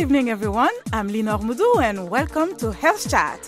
evening, everyone. I'm Linor Moudou, and welcome to Health Chat.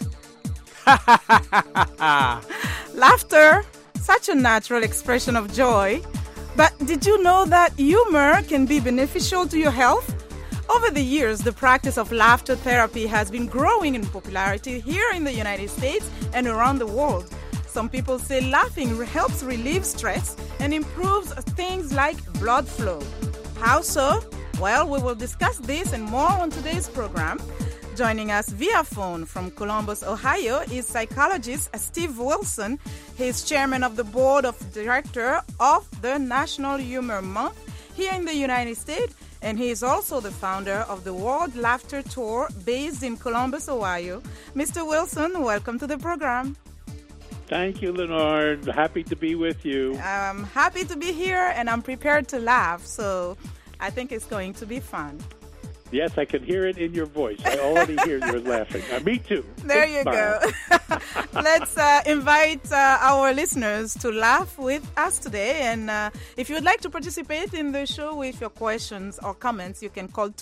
Laughter, such a natural expression of joy. But did you know that humor can be beneficial to your health? Over the years, the practice of laughter therapy has been growing in popularity here in the United States and around the world. Some people say laughing helps relieve stress and improves things like blood flow. How so? Well, we will discuss this and more on today's program. Joining us via phone from Columbus, Ohio, is psychologist Steve Wilson. He is chairman of the board of directors of the National Humor Month here in the United States, and he is also the founder of the World Laughter Tour based in Columbus, Ohio. Mr. Wilson, welcome to the program. Thank you, Lenore. Happy to be with you. I'm happy to be here, and I'm prepared to laugh, so I think it's going to be fun. Yes, I can hear it in your voice. I already hear you laughing. Me too. There you go. Let's invite our listeners to laugh with us today. And if you would like to participate in the show with your questions or comments, you can call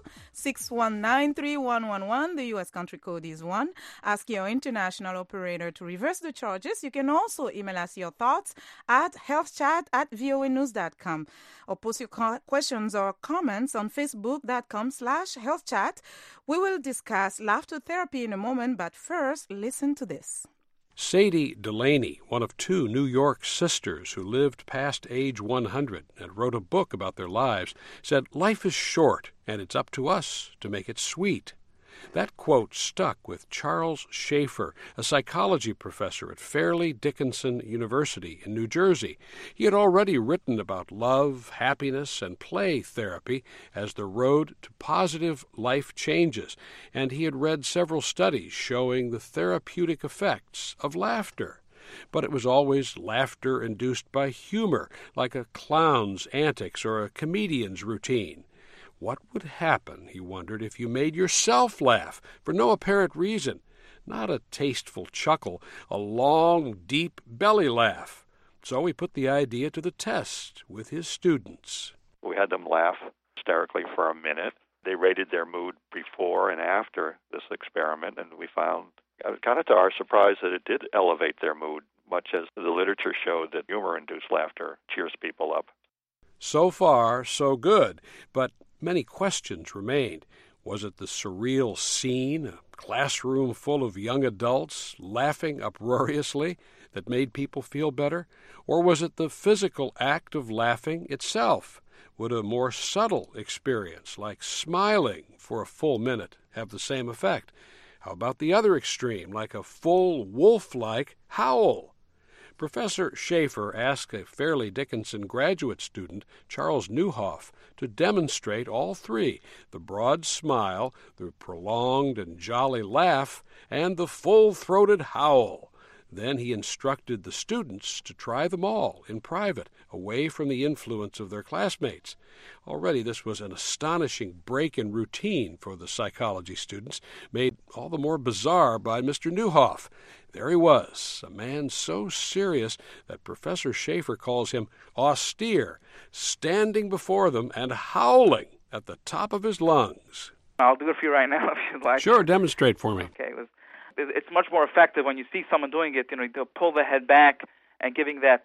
202-619-3111. The U.S. country code is 1. Ask your international operator to reverse the charges. You can also email us your thoughts at healthchat@voanews.com or post your questions or comments on facebook.com/healthchat. We will discuss laughter therapy in a moment, but first, listen to this. Sadie Delaney, one of two New York sisters who lived past age 100 and wrote a book about their lives, said, "Life is short, and it's up to us to make it sweet." That quote stuck with Charles Schaefer, a psychology professor at Fairleigh Dickinson University in New Jersey. He had already written about love, happiness, and play therapy as the road to positive life changes, and he had read several studies showing the therapeutic effects of laughter. But it was always laughter induced by humor, like a clown's antics or a comedian's routine. What would happen, he wondered, if you made yourself laugh for no apparent reason? Not a tasteful chuckle, a long, deep belly laugh. So he put the idea to the test with his students. We had them laugh hysterically for a minute. They rated their mood before and after this experiment, and we found, kind of to our surprise, that it did elevate their mood, much as the literature showed that humor-induced laughter cheers people up. So far, so good, but many questions remained. Was it the surreal scene, a classroom full of young adults laughing uproariously, that made people feel better? Or was it the physical act of laughing itself? Would a more subtle experience, like smiling for a full minute, have the same effect? How about the other extreme, like a full wolf-like howl? Professor Schaefer asked a Fairleigh Dickinson graduate student, Charles Neuhoff, to demonstrate all three: the broad smile, the prolonged and jolly laugh, and the full-throated howl. Then he instructed the students to try them all in private, away from the influence of their classmates. Already this was an astonishing break in routine for the psychology students, made all the more bizarre by Mr. Neuhoff. There he was, a man so serious that Professor Schaefer calls him austere, standing before them and howling at the top of his lungs. I'll do it for you right now if you'd like. Sure, demonstrate for me. Okay, it's much more effective when you see someone doing it, to pull the head back and giving that,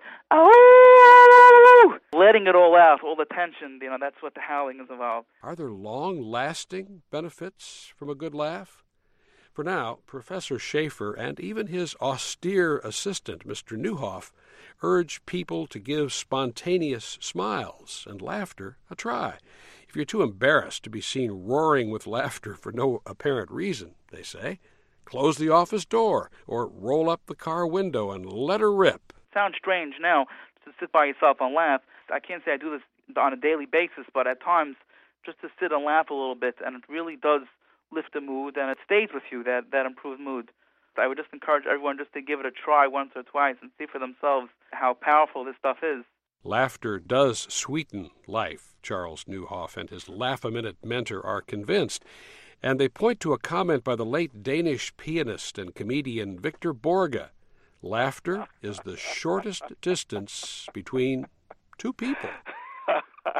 oh, letting it all out, all the tension, that's what the howling is about. Are there long-lasting benefits from a good laugh? For now, Professor Schaefer and even his austere assistant, Mr. Neuhoff, urge people to give spontaneous smiles and laughter a try. If you're too embarrassed to be seen roaring with laughter for no apparent reason, they say, close the office door or roll up the car window and let her rip. Sounds strange now to sit by yourself and laugh. I can't say I do this on a daily basis, but at times just to sit and laugh a little bit, and it really does lift the mood, and it stays with you, that improved mood. I would just encourage everyone just to give it a try once or twice and see for themselves how powerful this stuff is. Laughter does sweeten life, Charles Neuhoff and his Laugh-A-Minute mentor are convinced. And they point to a comment by the late Danish pianist and comedian Victor Borge. Laughter is the shortest distance between two people.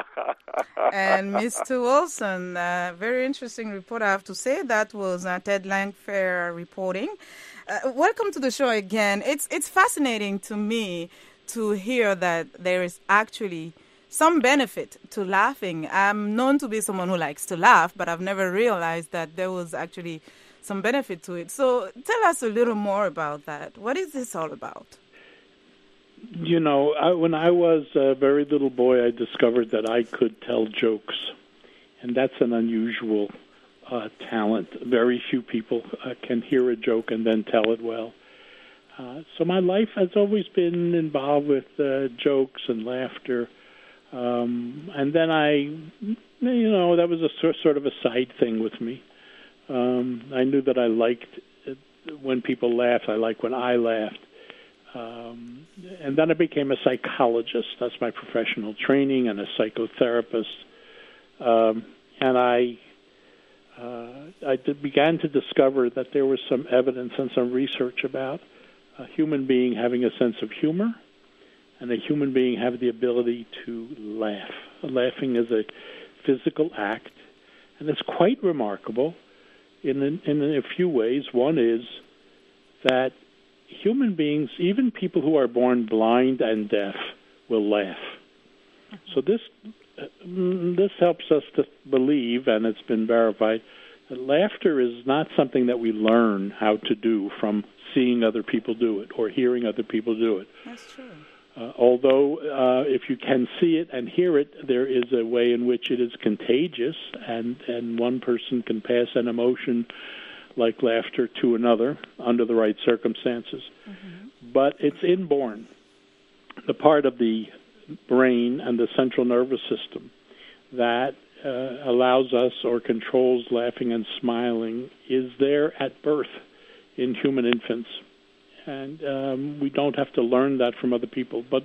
And Mr. Wilson, very interesting report, I have to say. That was Ted Langfair reporting. Welcome to the show again. It's fascinating to me to hear that there is actually some benefit to laughing. I'm known to be someone who likes to laugh, but I've never realized that there was actually some benefit to it. So tell us a little more about that. What is this all about? You know, when I was a very little boy, I discovered that I could tell jokes, and that's an unusual talent. Very few people can hear a joke and then tell it well. So my life has always been involved with jokes and laughter. And then that was a sort of a side thing with me. I knew that I liked when people laughed. I liked when I laughed. And then I became a psychologist. That's my professional training, and a psychotherapist. And I began to discover that there was some evidence and some research about a human being having a sense of humor and a human being having the ability to laugh. Laughing is a physical act, and it's quite remarkable in a few ways. One is that human beings, even people who are born blind and deaf, will laugh. So this helps us to believe, and it's been verified, that laughter is not something that we learn how to do from seeing other people do it or hearing other people do it. That's true. Although if you can see it and hear it, there is a way in which it is contagious, and one person can pass an emotion like laughter to another under the right circumstances. Mm-hmm. But it's inborn. The part of the brain and the central nervous system that allows us or controls laughing and smiling is there at birth in human infants. And we don't have to learn that from other people. But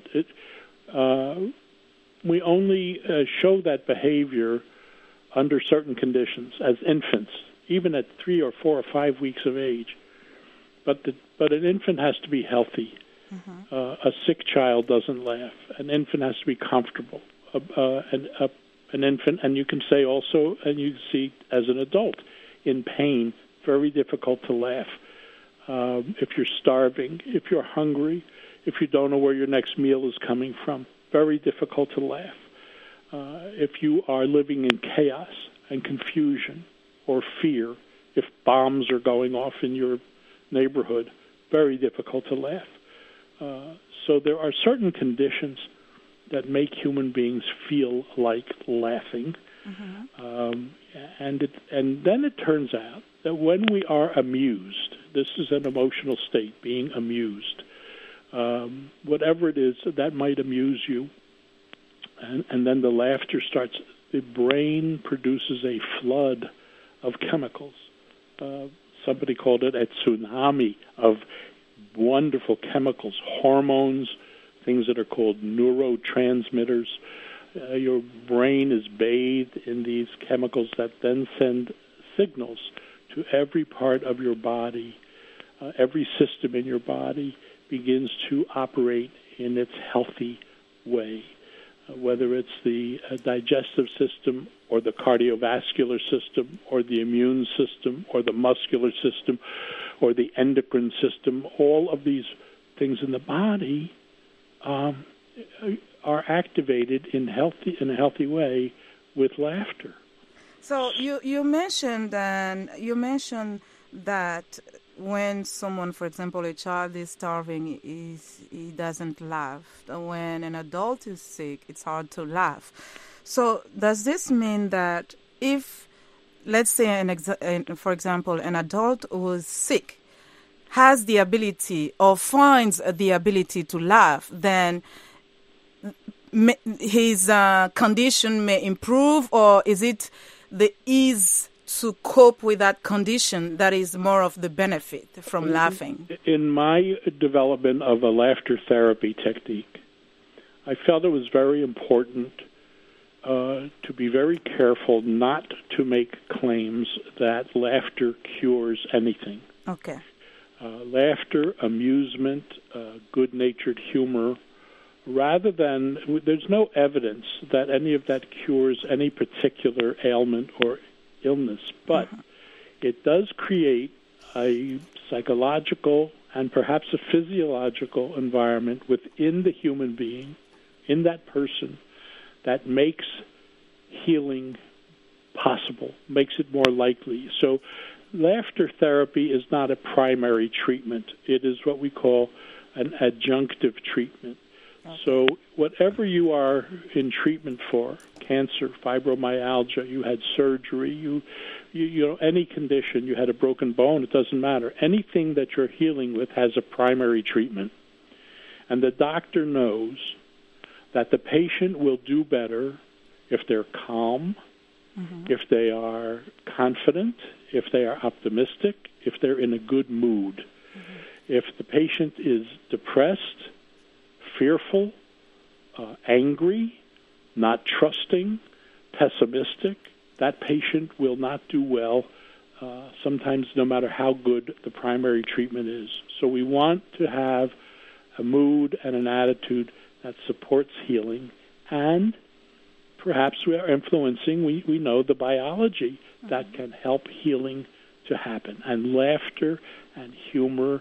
we only show that behavior under certain conditions as infants, even at 3 or 4 or 5 weeks of age. But an infant has to be healthy. Mm-hmm. A sick child doesn't laugh. An infant has to be comfortable. An infant, and you can say also, and you see as an adult, in pain, very difficult to laugh. If you're starving, if you're hungry, if you don't know where your next meal is coming from, very difficult to laugh. If you are living in chaos and confusion or fear, if bombs are going off in your neighborhood, very difficult to laugh. So there are certain conditions that make human beings feel like laughing. Mm-hmm. And then it turns out that when we are amused, this is an emotional state, being amused, whatever it is that might amuse you, and then the laughter starts, the brain produces a flood of chemicals. Somebody called it a tsunami of wonderful chemicals, hormones, things that are called neurotransmitters. Your brain is bathed in these chemicals that then send signals to every part of your body. Every system in your body begins to operate in its healthy way, whether it's the digestive system or the cardiovascular system or the immune system or the muscular system or the endocrine system. All of these things in the body are activated in a healthy way with laughter. So you mentioned that when someone, for example, a child is starving, he doesn't laugh. When an adult is sick, it's hard to laugh. So does this mean that if, let's say, for example, an adult who is sick has the ability or finds the ability to laugh, then his condition may improve, or is it the ease to cope with that condition that is more of the benefit from laughing? In my development of a laughter therapy technique, I felt it was very important to be very careful not to make claims that laughter cures anything. Okay. Laughter, amusement, good-natured humor rather than, there's no evidence that any of that cures any particular ailment or illness, but it does create a psychological and perhaps a physiological environment within the human being, in that person, that makes healing possible, makes it more likely. So laughter therapy is not a primary treatment. It is what we call an adjunctive treatment. Okay. So whatever you are in treatment for, cancer, fibromyalgia, you had surgery, you know, any condition, you had a broken bone, it doesn't matter. Anything that you're healing with has a primary treatment. And the doctor knows that the patient will do better if they're calm, if they are confident, if they are optimistic, if they're in a good mood. If the patient is depressed, fearful, angry, not trusting, pessimistic, that patient will not do well, sometimes no matter how good the primary treatment is. So we want to have a mood and an attitude that supports healing, and perhaps we are influencing, we know, the biology that can help healing to happen. And laughter and humor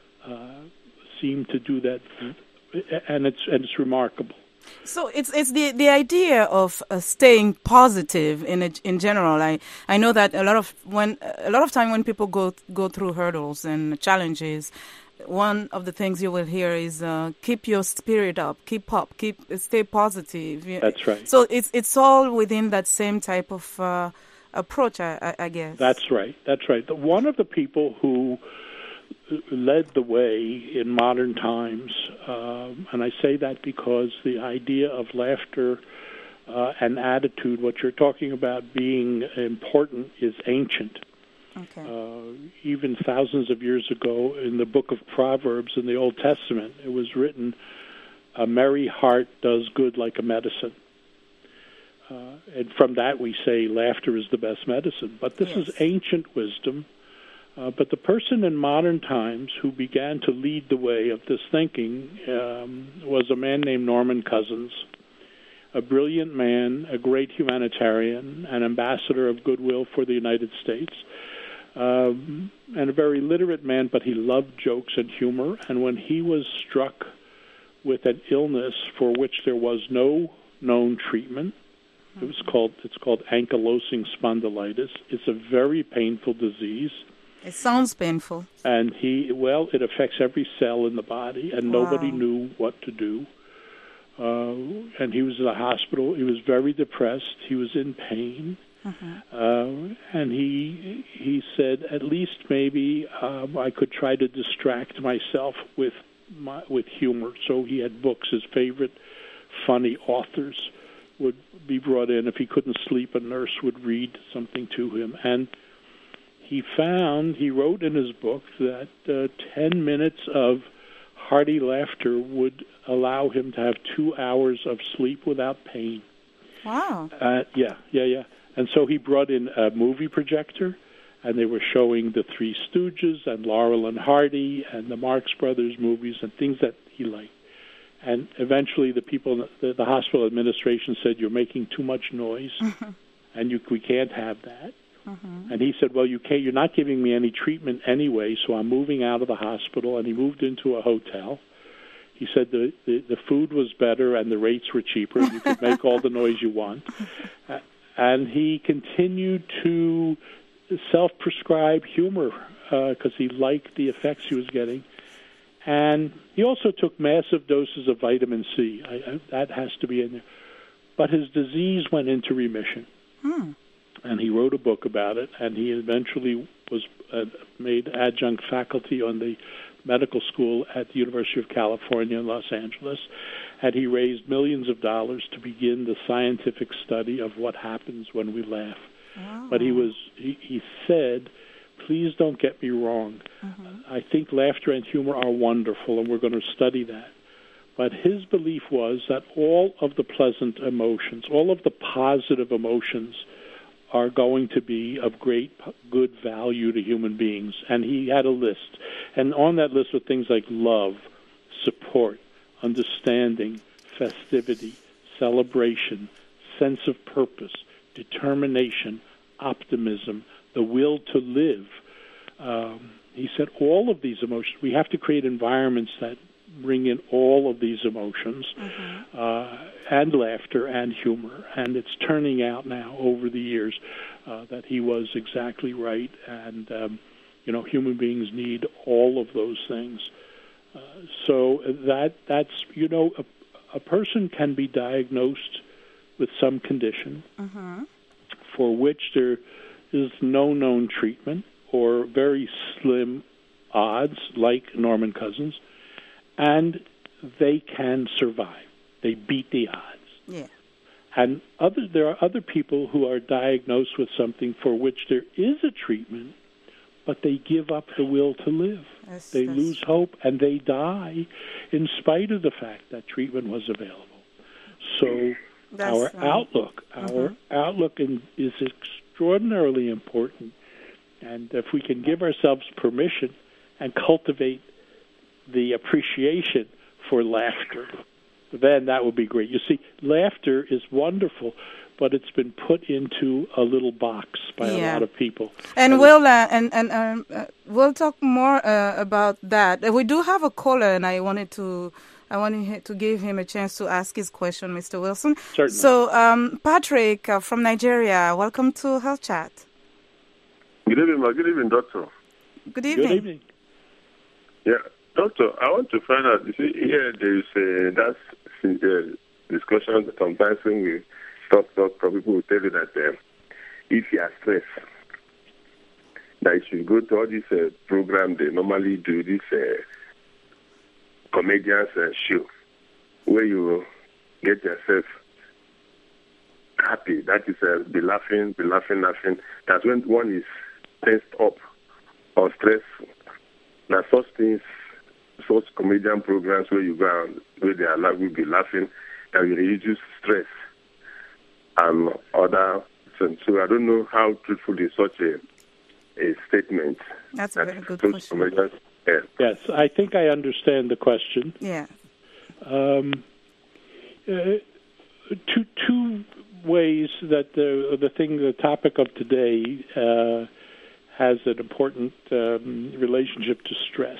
seem to do that, and it's remarkable. So it's the idea of staying positive in general. I know that a lot of time when people go through hurdles and challenges, one of the things you will hear is keep your spirit up, stay positive. That's right. So it's all within that same type of approach, I guess. That's right. One of the people who led the way in modern times, and I say that because the idea of laughter and attitude, what you're talking about being important, is ancient. Okay. Even thousands of years ago, in the book of Proverbs in the Old Testament, it was written, "A merry heart does good like a medicine." And from that we say laughter is the best medicine. But this is ancient wisdom. But the person in modern times who began to lead the way of this thinking was a man named Norman Cousins, a brilliant man, a great humanitarian, an ambassador of goodwill for the United States, and a very literate man, but he loved jokes and humor. And when he was struck with an illness for which there was no known treatment, it's called ankylosing spondylitis. It's a very painful disease. It sounds painful. And it affects every cell in the body, and nobody knew what to do. And he was in the hospital. He was very depressed. He was in pain. And he said, at least maybe I could try to distract myself with humor. So he had books. His favorite funny authors would be brought in. If he couldn't sleep, a nurse would read something to him. And he wrote in his book that 10 minutes of hearty laughter would allow him to have 2 hours of sleep without pain. Wow. Yeah. And so he brought in a movie projector, and they were showing the Three Stooges and Laurel and Hardy and the Marx Brothers movies and things that he liked. And eventually the people, the hospital administration said, "You're making too much noise, and we can't have that." And he said, "Well, you're not giving me any treatment anyway, so I'm moving out of the hospital." And he moved into a hotel. He said the food was better and the rates were cheaper. You could make all the noise you want. And he continued to self-prescribe humor because he liked the effects he was getting. And he also took massive doses of vitamin C. That has to be in there. But his disease went into remission. And he wrote a book about it, and he eventually was made adjunct faculty on the medical school at the University of California in Los Angeles, and he raised millions of dollars to begin the scientific study of what happens when we laugh. Wow. But he said, please don't get me wrong. I think laughter and humor are wonderful, and we're going to study that. But his belief was that all of the pleasant emotions, all of the positive emotions are going to be of great good value to human beings. And he had a list. And on that list were things like love, support, understanding, festivity, celebration, sense of purpose, determination, optimism, the will to live. He said all of these emotions, we have to create environments that bring in all of these emotions, and laughter and humor. And it's turning out now over the years that he was exactly right. And, human beings need all of those things. So that's, a person can be diagnosed with some condition for which there is no known treatment or very slim odds, like Norman Cousins, and they can survive. They beat the odds. Yeah. And there are other people who are diagnosed with something for which there is a treatment, but they give up the will to live. They lose hope, and they die in spite of the fact that treatment was available. So our outlook is extraordinarily important. And if we can give ourselves permission and cultivate the appreciation for laughter, then that would be great. You see, laughter is wonderful, but it's been put into a little box by a lot of people. And we'll talk more about that. We do have a caller, and I wanted to give him a chance to ask his question, Mr. Wilson. Certainly. So, Patrick from Nigeria, welcome to Health Chat. Good evening, Doctor. Good evening. Good evening. Yeah, Doctor, I want to find out, you see, here there is that discussion sometimes when we talk, people will tell you that if you are stressed, that you should go to all this program they normally do, this comedians show, where you get yourself happy. That is, be laughing. That's when one is tensed up or stressed. Now, such things, such comedian programs where you go and where they will be laughing, that will reduce stress and other things. So I don't know how truthful is such a statement. That's a very good question. Yes, I think I understand the question. Yeah. Two ways that the topic of today has an important relationship to stress.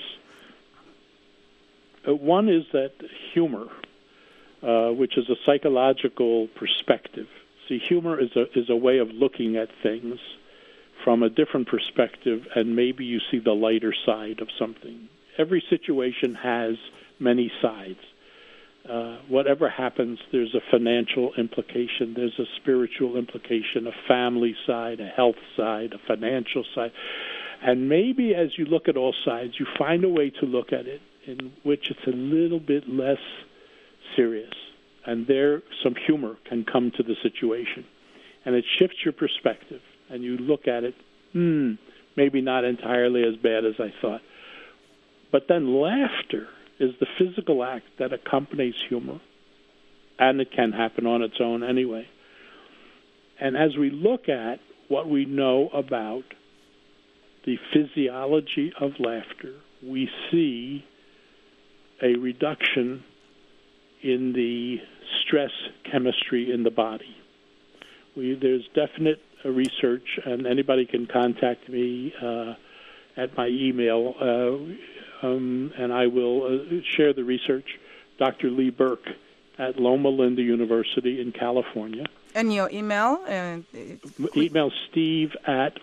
One is that humor, which is a psychological perspective. See, humor is a way of looking at things from a different perspective, and maybe you see the lighter side of something. Every situation has many sides. Whatever happens, there's a financial implication, there's a spiritual implication, a family side, a health side, a financial side. And maybe as you look at all sides, you find a way to look at it in which it's a little bit less serious. And there, some humor can come to the situation. And it shifts your perspective. And you look at it, maybe not entirely as bad as I thought. But then laughter is the physical act that accompanies humor, and it can happen on its own anyway. And as we look at what we know about the physiology of laughter, we see a reduction in the stress chemistry in the body. There's definite research, and anybody can contact me at my email, and I will share the research. Dr. Lee Burke at Loma Linda University in California. And your email? Email Steve at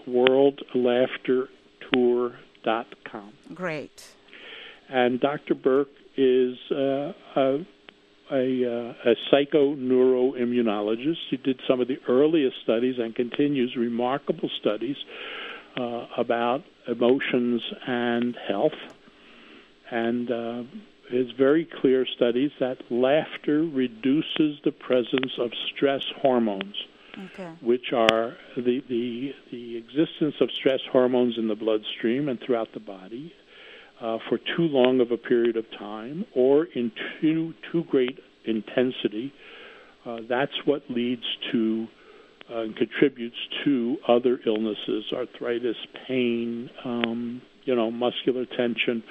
worldlaughtertour.com. Great. And Dr. Burke is a psychoneuroimmunologist. He did some of the earliest studies and continues remarkable studies about emotions and health. And his very clear studies that laughter reduces the presence of stress hormones, which are the existence of stress hormones in the bloodstream and throughout the body for too long of a period of time or in too great intensity. That's what leads to and contributes to other illnesses, arthritis, pain, muscular tension,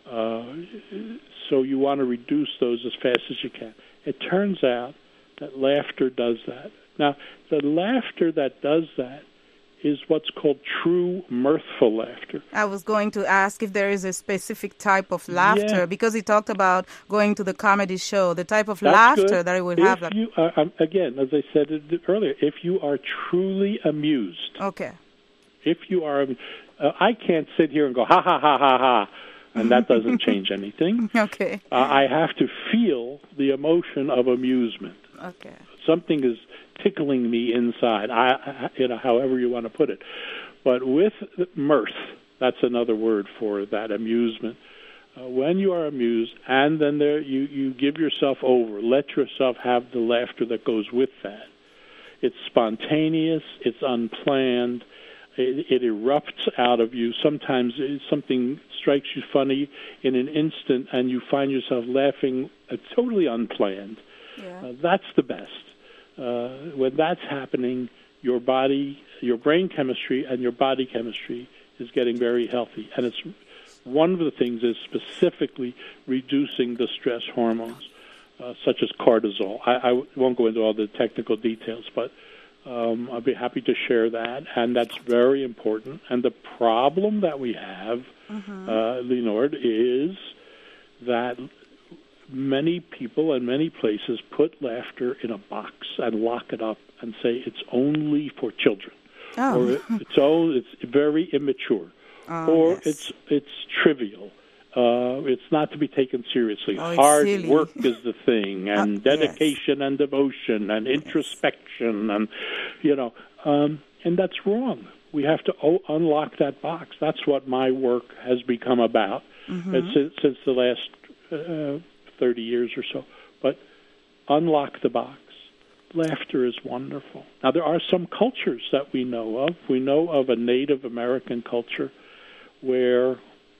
So you want to reduce those as fast as you can. It turns out that laughter does that. Now, the laughter that does that is what's called true mirthful laughter. I was going to ask if there is a specific type of laughter, because he talked about going to the comedy show, the type of That's laughter good. that he would if have. You are, again, as I said earlier, if you are truly amused. Okay. If you are, I can't sit here and go, ha, ha, ha, ha, ha, and that doesn't change anything. Okay. I have to feel the emotion of amusement. Okay. Something is tickling me inside, however you want to put it. But with mirth, that's another word for that amusement. When you are amused, and then you give yourself over, let yourself have the laughter that goes with that. It's spontaneous, it's unplanned, it erupts out of you. Sometimes something strikes you funny in an instant, and you find yourself laughing totally unplanned. Yeah. That's the best. When that's happening, your body, your brain chemistry, and your body chemistry is getting very healthy. And it's one of the things is specifically reducing the stress hormones, such as cortisol. I won't go into all the technical details, but I'll be happy to share that, and that's very important. And the problem that we have, Lenord, is that many people and many places put laughter in a box and lock it up and say it's only for children, or it's very immature, or yes. it's trivial. It's not to be taken seriously. Hard work is the thing, and dedication and devotion and introspection, and and that's wrong. We have to unlock that box. That's what my work has become about since the last 30 years or so. But unlock the box. Laughter is wonderful. Now, there are some cultures that we know of. We know of a Native American culture where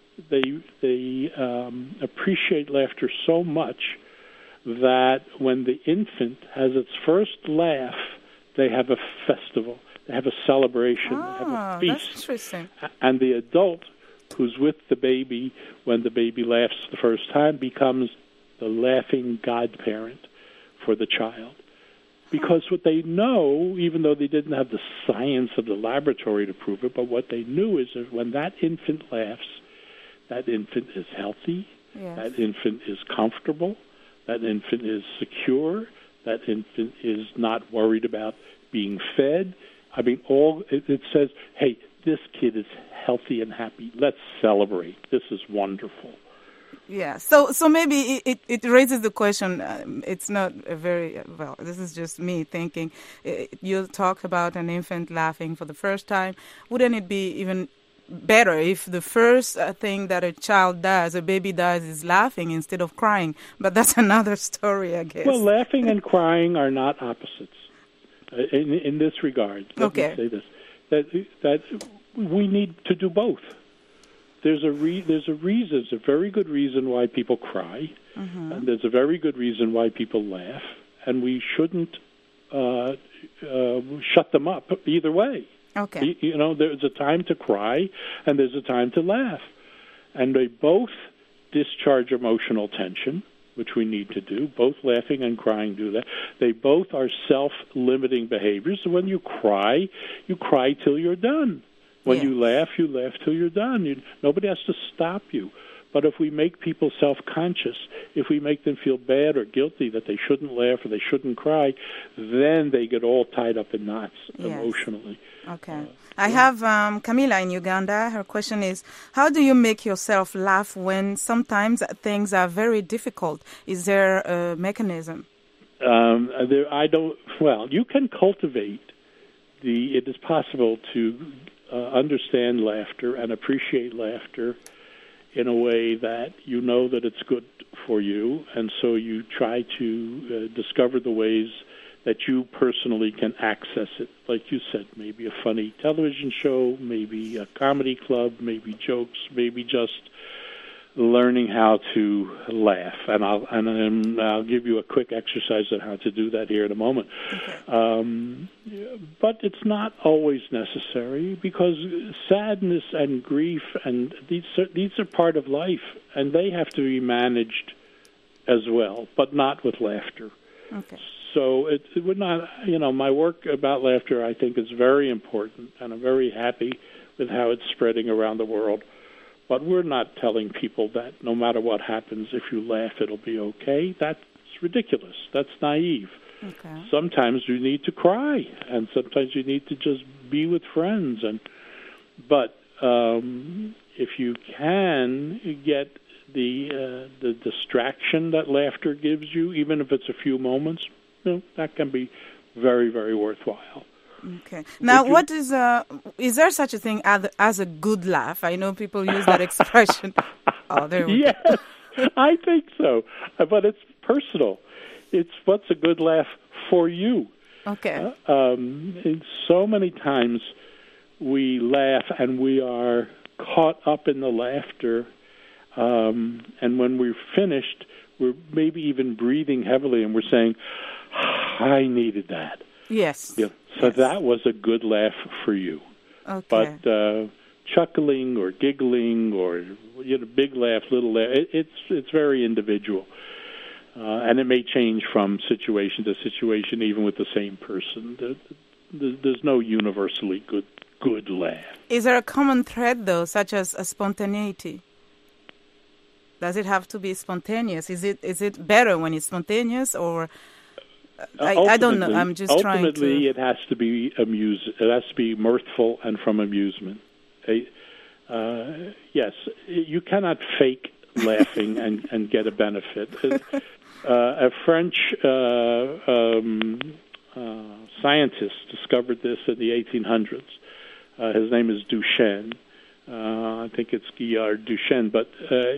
they appreciate laughter so much that when the infant has its first laugh, they have a festival. They have a celebration. They have a feast. That's interesting. And the adult who's with the baby when the baby laughs the first time becomes the laughing godparent for the child. Because what they know, even though they didn't have the science of the laboratory to prove it, but what they knew is that when that infant laughs, that infant is healthy, that infant is comfortable, that infant is secure, that infant is not worried about being fed. I mean, it says, hey, this kid is healthy and happy. Let's celebrate. This is wonderful. Yeah, so maybe it raises the question, it's not a very, well, this is just me thinking, you talked about an infant laughing for the first time. Wouldn't it be even better if the first thing that a child does, a baby does, is laughing instead of crying? But that's another story, I guess. Well, laughing and crying are not opposites in this regard. Let me say this, that we need to do both. There's a reason. It's a very good reason why people cry, and there's a very good reason why people laugh, and we shouldn't shut them up either way. Okay. There's a time to cry, and there's a time to laugh, and they both discharge emotional tension, which we need to do. Both laughing and crying do that. They both are self-limiting behaviors. So when you cry till you're done. When you laugh till you're done. Nobody has to stop you. But if we make people self-conscious, if we make them feel bad or guilty that they shouldn't laugh or they shouldn't cry, then they get all tied up in knots emotionally. Okay. I have Camila in Uganda. Her question is, how do you make yourself laugh when sometimes things are very difficult? Is there a mechanism? You can cultivate it is possible to understand laughter and appreciate laughter in a way that you know that it's good for you, and so you try to discover the ways that you personally can access it. Like you said, maybe a funny television show, maybe a comedy club, maybe jokes, maybe just learning how to laugh, and I'll give you a quick exercise on how to do that here in a moment. Okay. But it's not always necessary, because sadness and grief and these are part of life, and they have to be managed as well, but not with laughter. Okay. So it would not, my work about laughter, I think, is very important, and I'm very happy with how it's spreading around the world. But we're not telling people that no matter what happens, if you laugh, it'll be okay. That's ridiculous. That's naive. Okay. Sometimes you need to cry, and sometimes you need to just be with friends. But if you can get the distraction that laughter gives you, even if it's a few moments, that can be very, very worthwhile. Okay. Now, is there such a thing as a good laugh? I know people use that expression. Oh, there we go. Yes, I think so. But it's personal. It's what's a good laugh for you. Okay. So many times we laugh and we are caught up in the laughter, and when we're finished, we're maybe even breathing heavily, and we're saying, I needed that. Yes. Yeah. So that was a good laugh for you. Okay. But chuckling or giggling or big laugh, little laugh, it's very individual, and it may change from situation to situation, even with the same person. There's no universally good laugh. Is there a common thread, though, such as a spontaneity? Does it have to be spontaneous? Is it better when it's spontaneous, or I don't know. I'm just trying to. Ultimately, it has to be It has to be mirthful and from amusement. Yes, you cannot fake laughing and get a benefit. A French scientist discovered this in the 1800s. His name is Duchenne. I think it's Guillard Duchenne, but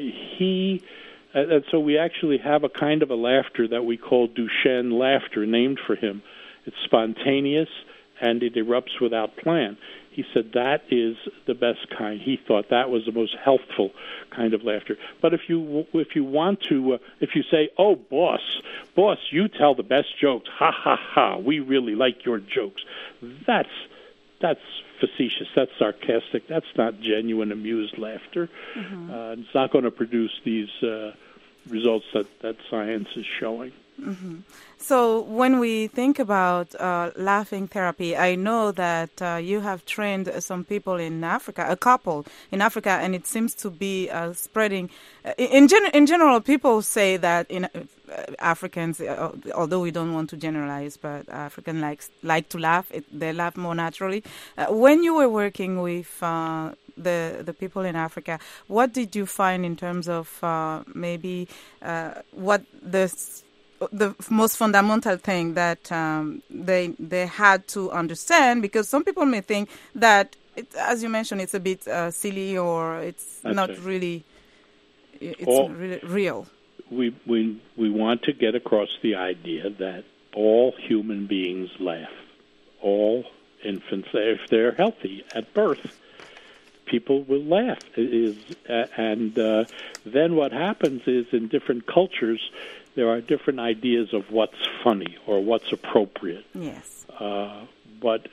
and so we actually have a kind of a laughter that we call Duchenne laughter, named for him. It's spontaneous, and it erupts without plan. He said that is the best kind. He thought that was the most healthful kind of laughter. But if you want to, if you say, "Oh, boss, you tell the best jokes. Ha ha ha! We really like your jokes." That's facetious. That's sarcastic. That's not genuine, amused laughter. Mm-hmm. It's not going to produce these results that science is showing. Mm-hmm. So when we think about laughing therapy, I know that you have trained some people in Africa, a couple in Africa, and it seems to be spreading. In general, people say that in Africans, although we don't want to generalize, but Africans like to laugh. They laugh more naturally. When you were working with the people in Africa, what did you find in terms of maybe what the most fundamental thing that they had to understand? Because some people may think that, as you mentioned, it's a bit silly, or it's not really really real. We want to get across the idea that all human beings laugh. All infants, if they're healthy at birth, people will laugh. And then what happens is, in different cultures, there are different ideas of what's funny or what's appropriate. Yes. But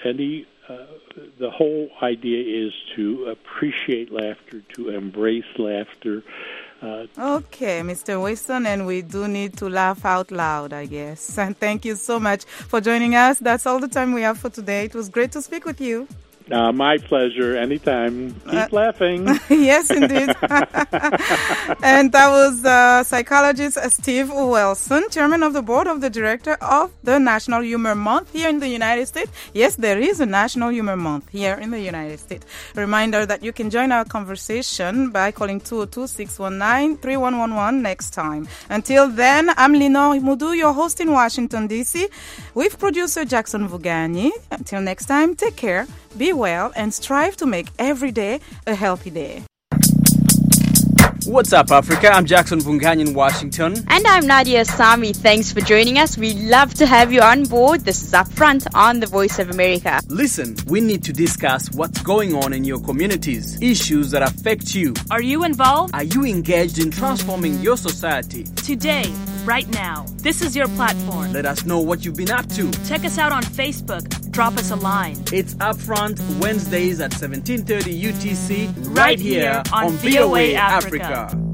the whole idea is to appreciate laughter, to embrace laughter. Okay, Mr. Wilson, and we do need to laugh out loud, I guess. And thank you so much for joining us. That's all the time we have for today. It was great to speak with you. My pleasure. Anytime. Keep laughing. Yes, indeed. And that was psychologist Steve Wilson, chairman of the board of the director of the National Humor Month here in the United States. Yes, there is a National Humor Month here in the United States. Reminder that you can join our conversation by calling 202-619-3111 next time. Until then, I'm Lenore Mudu, your host in Washington, D.C., with producer Jackson Vugani. Until next time, take care. Be well and strive to make every day a healthy day. What's up, Africa? I'm Jackson Vunganyi in Washington. And I'm Nadia Sami. Thanks for joining us. We love to have you on board. This is Upfront on the Voice of America. Listen, we need to discuss what's going on in your communities, issues that affect you. Are you involved? Are you engaged in transforming your society? Today, right now, this is your platform. Let us know what you've been up to. Check us out on Facebook. Drop us a line. It's Upfront Wednesdays at 17:30 UTC right here on VOA Africa.